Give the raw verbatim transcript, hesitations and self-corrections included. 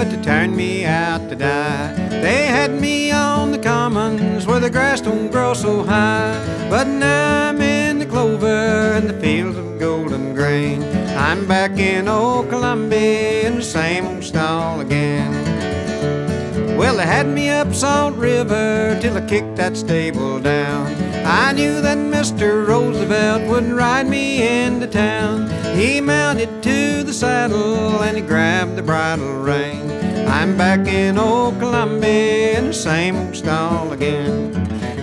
but to turn me out to die. They had me on the commons where the grass don't grow so high, but now I'm in the clover and the fields of golden grain. I'm back in old Columbia in the same old stall again. Well, they had me up Salt River till I kicked that stable down. I knew that Mister Roosevelt would ride me into town. He mounted to the saddle and he grabbed the bridle rein. I'm back in old Columbia in the same old stall again.